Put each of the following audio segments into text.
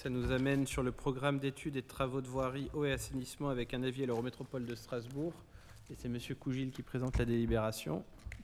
Ça nous amène sur le programme d'études et de travaux de voirie, eau et assainissement avec un avis à l'Eurométropole de Strasbourg. Et c'est M. Cougil qui présente la délibération.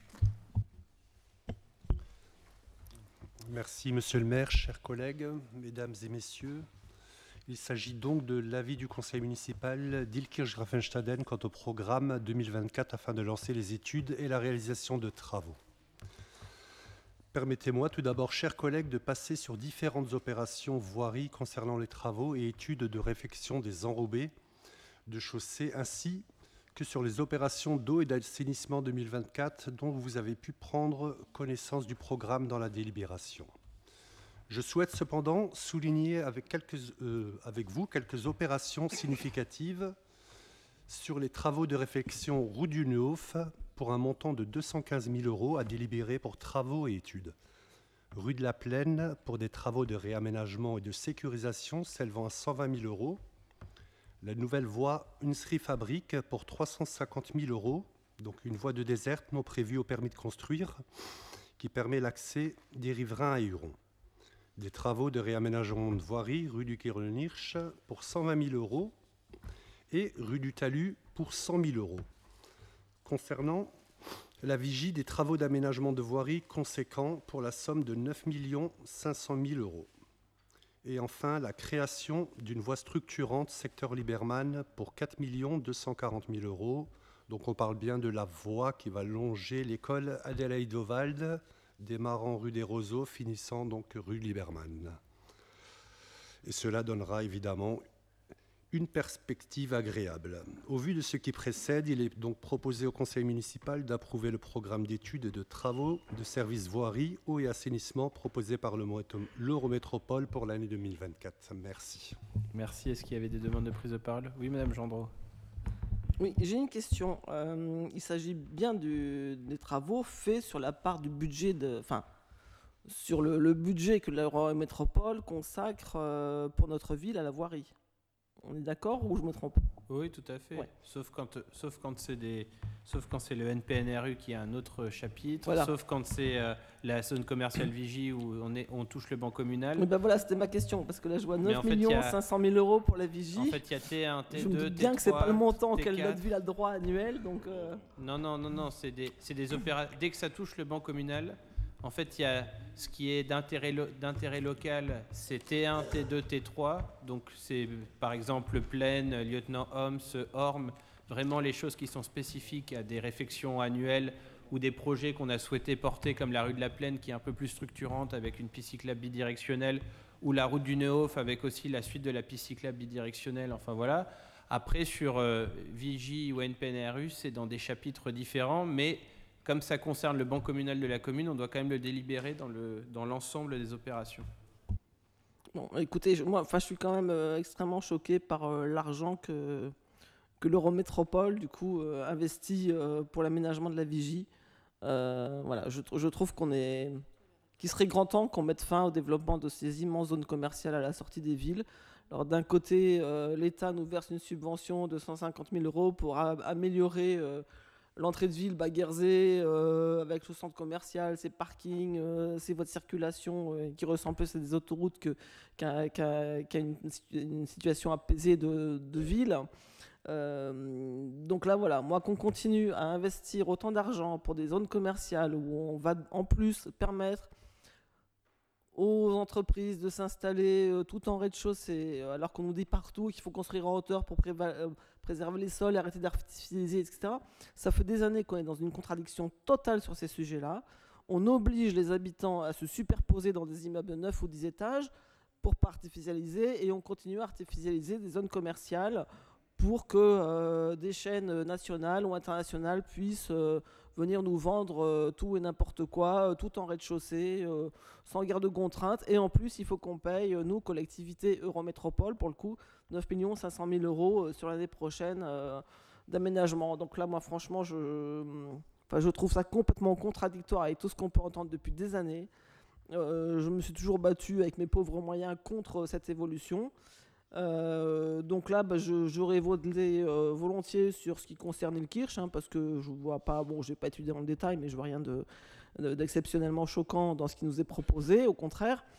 Merci Monsieur le maire, chers collègues, mesdames et messieurs. Il s'agit donc de l'avis du conseil municipal d'Illkirch-Grafenstaden quant au programme 2024 afin de lancer les études et la réalisation de travaux. Permettez-moi tout d'abord, chers collègues, de passer sur différentes opérations voiries concernant les travaux et études de réfection des enrobés de chaussées, ainsi que sur les opérations d'eau et d'assainissement 2024 dont vous avez pu prendre connaissance du programme dans la délibération. Je souhaite cependant souligner avec vous quelques opérations significatives sur les travaux de réfection rue du Neuf pour un montant de 215 000 € à délibérer pour travaux et études. Rue de la Plaine pour des travaux de réaménagement et de sécurisation s'élevant à 120 000 €. La nouvelle voie Unsri-Fabrique pour 350 000 €, donc une voie de déserte non prévue au permis de construire qui permet l'accès des riverains à Huron. Des travaux de réaménagement de voirie rue du Kirlenirch pour 120 000 € et rue du Talus pour 100 000 €. Concernant la vigie, des travaux d'aménagement de voirie conséquents pour la somme de 9 500 000 €. Et enfin, la création d'une voie structurante secteur Libermann pour 4 240 000 €. Donc on parle bien de la voie qui va longer l'école Adélaïde-Wald, démarrant rue des Roseaux, finissant donc rue Libermann. Et cela donnera évidemment une perspective agréable. Au vu de ce qui précède, il est donc proposé au conseil municipal d'approuver le programme d'études et de travaux de services voirie, eau et assainissement proposé par l'Eurométropole pour l'année 2024. Merci. Merci. Est-ce qu'il y avait des demandes de prise de parole? Oui, Madame Gendreau. Oui, j'ai une question. Il s'agit bien des travaux faits sur la part du budget sur le budget que l'Eurométropole consacre pour notre ville à la voirie. On est d'accord ou je me trompe? Oui, tout à fait. Ouais. Sauf quand c'est le NPNRU qui a un autre chapitre, voilà. Sauf quand c'est la zone commerciale Vigie où on touche le ban communal. Oui, ben voilà, c'était ma question, parce que là je vois 9 500 000 € pour la Vigie. En fait, il y a T1, T2, je me doute T3, bien que c'est pas le montant T4. auquel notre ville a le droit annuel, donc... Non, c'est des opérations. Dès que ça touche le ban communal, en fait, il y a ce qui est d'intérêt local, c'est T1, T2, T3. Donc, c'est par exemple Plaine, Lieutenant Homs, Orme, vraiment les choses qui sont spécifiques à des réfections annuelles ou des projets qu'on a souhaité porter, comme la rue de la Plaine, qui est un peu plus structurante avec une piste cyclable bidirectionnelle, ou la route du Neuf avec aussi la suite de la piste cyclable bidirectionnelle. Enfin voilà. Après, sur Vigie ou NPNRU, c'est dans des chapitres différents, mais comme ça concerne le ban communal de la commune, on doit quand même le délibérer dans l'ensemble des opérations. Bon, écoutez, je suis quand même extrêmement choqué par l'argent que l'Eurométropole, du coup, investit pour l'aménagement de la Vigie. Voilà, je trouve qu'il serait grand temps qu'on mette fin au développement de ces immenses zones commerciales à la sortie des villes. Alors d'un côté, l'État nous verse une subvention de 150 000 € pour améliorer l'entrée de ville Baguerzé, avec ce centre commercial, ses parkings, ses voies de circulation qui ressemblent un peu à des autoroutes qui a une situation apaisée de ville. Donc là, voilà, moi qu'on continue à investir autant d'argent pour des zones commerciales où on va en plus permettre aux entreprises de s'installer tout en rez-de-chaussée, alors qu'on nous dit partout qu'il faut construire en hauteur pour préserver les sols, arrêter d'artificialiser, etc. Ça fait des années qu'on est dans une contradiction totale sur ces sujets-là. On oblige les habitants à se superposer dans des immeubles de 9 ou 10 étages pour pas artificialiser, et on continue à artificialiser des zones commerciales pour que des chaînes nationales ou internationales puissent venir nous vendre tout et n'importe quoi, tout en rez-de-chaussée, sans guère de contraintes. Et en plus, il faut qu'on paye, nous, collectivité Eurométropole, pour le coup, 9 500 000 € sur l'année prochaine d'aménagement. Donc là, moi, franchement, je trouve ça complètement contradictoire avec tout ce qu'on peut entendre depuis des années. Je me suis toujours battu avec mes pauvres moyens contre cette évolution. Donc là, j'aurais voté volontiers sur ce qui concerne Illkirch, parce que je vois pas, bon, j'ai pas étudié dans le détail, mais je vois rien d'exceptionnellement choquant dans ce qui nous est proposé, au contraire.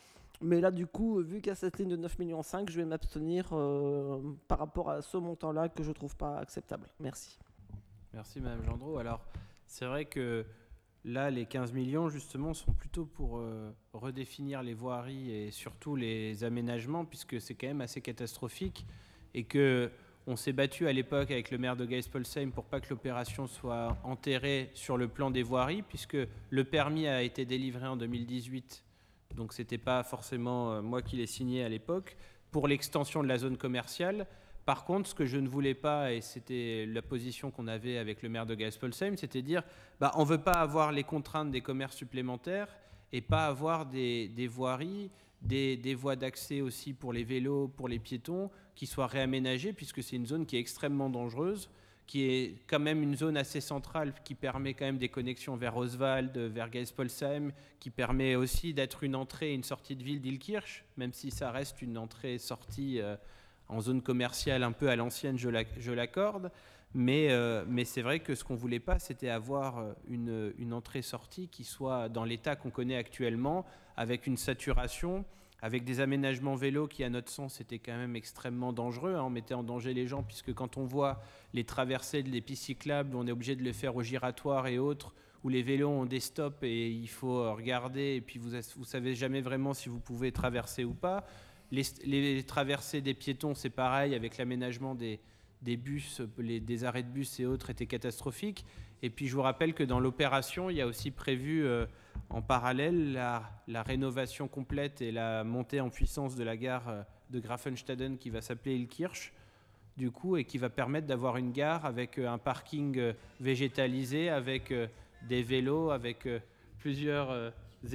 Mais là, du coup, vu qu'il y a cette ligne de 9,5 millions, je vais m'abstenir par rapport à ce montant-là que je ne trouve pas acceptable. Merci. Merci Madame Gendreau. Alors, c'est vrai que là, les 15 millions, justement, sont plutôt pour redéfinir les voiries et surtout les aménagements, puisque c'est quand même assez catastrophique et que on s'est battu à l'époque avec le maire de Geispolsheim pour pas que l'opération soit enterrée sur le plan des voiries, puisque le permis a été délivré en 2018, donc c'était pas forcément moi qui l'ai signé à l'époque, pour l'extension de la zone commerciale. Par contre, ce que je ne voulais pas, et c'était la position qu'on avait avec le maire de Geispolsheim, c'était de dire on ne veut pas avoir les contraintes des commerces supplémentaires et pas avoir des voiries, des voies d'accès aussi pour les vélos, pour les piétons, qui soient réaménagées, puisque c'est une zone qui est extrêmement dangereuse, qui est quand même une zone assez centrale, qui permet quand même des connexions vers Oswald, vers Geispolsheim, qui permet aussi d'être une entrée et une sortie de ville d'Illkirch, même si ça reste une entrée-sortie en zone commerciale un peu à l'ancienne, je l'accorde. Mais c'est vrai que ce qu'on ne voulait pas, c'était avoir une entrée-sortie qui soit dans l'état qu'on connaît actuellement, avec une saturation, avec des aménagements vélos qui, à notre sens, étaient quand même extrêmement dangereux. On mettait en danger les gens, puisque quand on voit les traversées des pistes cyclables, on est obligé de les faire au giratoire et autres, où les vélos ont des stops et il faut regarder, et puis vous ne savez jamais vraiment si vous pouvez traverser ou pas. Les traversées des piétons, c'est pareil, avec l'aménagement des bus, des arrêts de bus et autres étaient catastrophiques. Et puis je vous rappelle que dans l'opération, il y a aussi prévu en parallèle la rénovation complète et la montée en puissance de la gare de Grafenstaden qui va s'appeler Illkirch, du coup, et qui va permettre d'avoir une gare avec un parking végétalisé, avec des vélos, avec plusieurs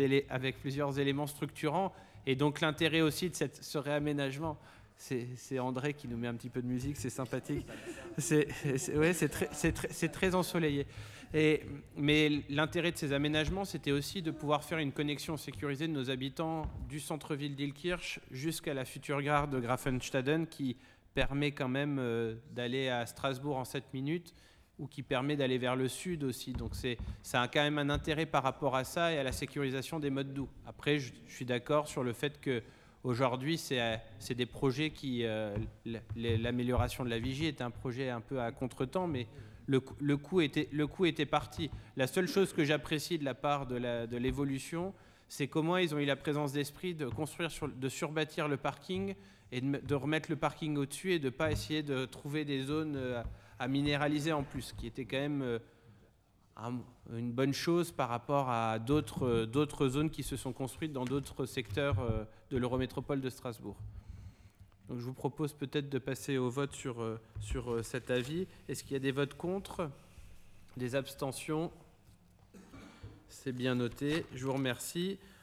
éléments structurants. Et donc l'intérêt aussi de ce réaménagement, c'est André qui nous met un petit peu de musique, c'est sympathique. C'est très ensoleillé. Mais l'intérêt de ces aménagements, c'était aussi de pouvoir faire une connexion sécurisée de nos habitants du centre-ville d'Illkirch jusqu'à la future gare de Grafenstaden, qui permet quand même d'aller à Strasbourg en 7 minutes, ou qui permet d'aller vers le sud aussi. Donc ça a quand même un intérêt par rapport à ça et à la sécurisation des modes doux. Après, je suis d'accord sur le fait qu'aujourd'hui, c'est des projets qui... l'amélioration de la vigie est un projet un peu à contre-temps, mais le coup était parti. La seule chose que j'apprécie de la part de l'évolution, c'est comment ils ont eu la présence d'esprit de construire, de surbâtir le parking et de remettre le parking au-dessus et de ne pas essayer de trouver des zones à minéraliser en plus, qui était quand même une bonne chose par rapport à d'autres zones qui se sont construites dans d'autres secteurs de l'Eurométropole de Strasbourg. Donc je vous propose peut-être de passer au vote sur cet avis. Est-ce qu'il y a des votes contre? Des abstentions? C'est bien noté, je vous remercie.